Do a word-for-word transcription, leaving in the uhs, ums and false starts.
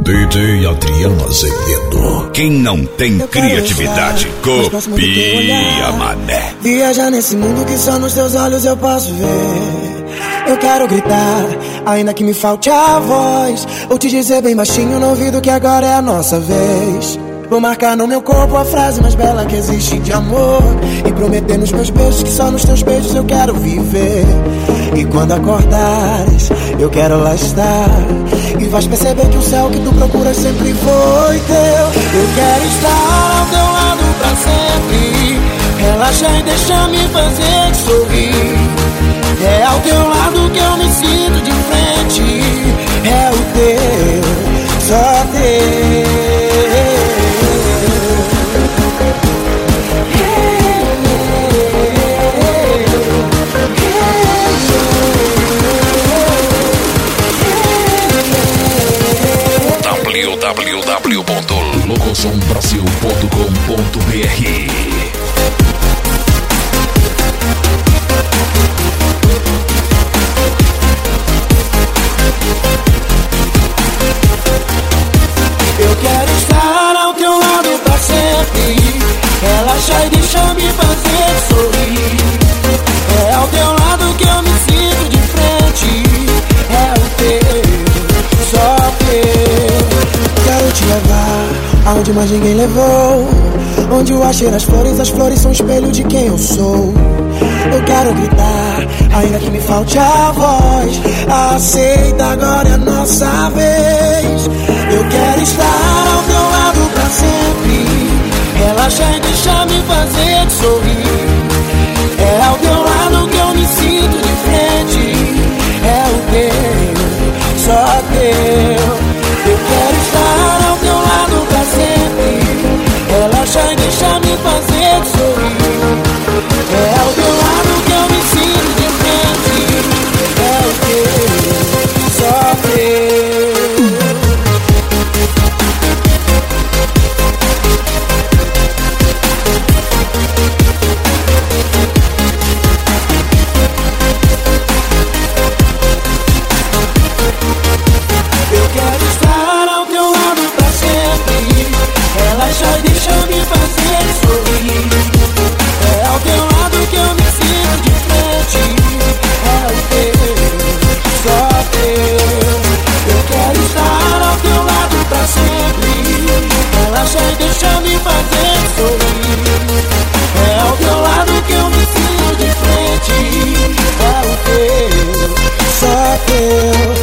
D J Adriano Azevedo. Quem não tem criatividade, copia, mané. Viajar nesse mundo que só nos teus olhos eu posso ver. Eu quero gritar, ainda que me falte a voz, ou te dizer bem baixinho no ouvido que agora é a nossa vez. Vou marcar no meu corpo a frase mais bela que existe de amor, e prometer nos meus beijos que só nos teus beijos eu quero viver. E quando acordares, eu quero lá estar, e vais perceber que o céu que tu procuras sempre foi teu. Eu quero estar ao teu lado pra sempre, relaxa e deixa me fazer te sorrir. É ao teu lado que eu me sinto de frente, é o teu, só teu. w w w ponto locosom brasil ponto com ponto b r. Eu quero estar ao teu lado pra sempre, relaxa e deixa me fazer sorrir. É ao teu lado que eu me sinto de frente, é o teu, só teu. Quero te levar aonde mais ninguém levou, onde o ar cheira as flores, as flores são espelho de quem eu sou. Eu quero gritar, ainda que me falte a voz, aceita, agora é a nossa vez. Eu quero estar ao teu lado pra sempre, relaxa e deixa me fazer te sorrir. É ao teu lado que eu me sinto de frente, é o teu, só teu. Eu quero estar ao teu lado pra sempre, relaxa e deixa me fazer te sorrir. É ao teu lado que eu me sinto de frente, é o teu, só teu. Eu quero estar ao teu lado pra sempre, relaxa e deixa me fazer sorrir. É ao teu lado que eu me sinto de frente, é o teu, só teu. Eu quero estar ao teu lado pra sempre, relaxa e deixa me fazer sorrir. É ao teu lado que eu me sinto de frente, é o teu, só teu.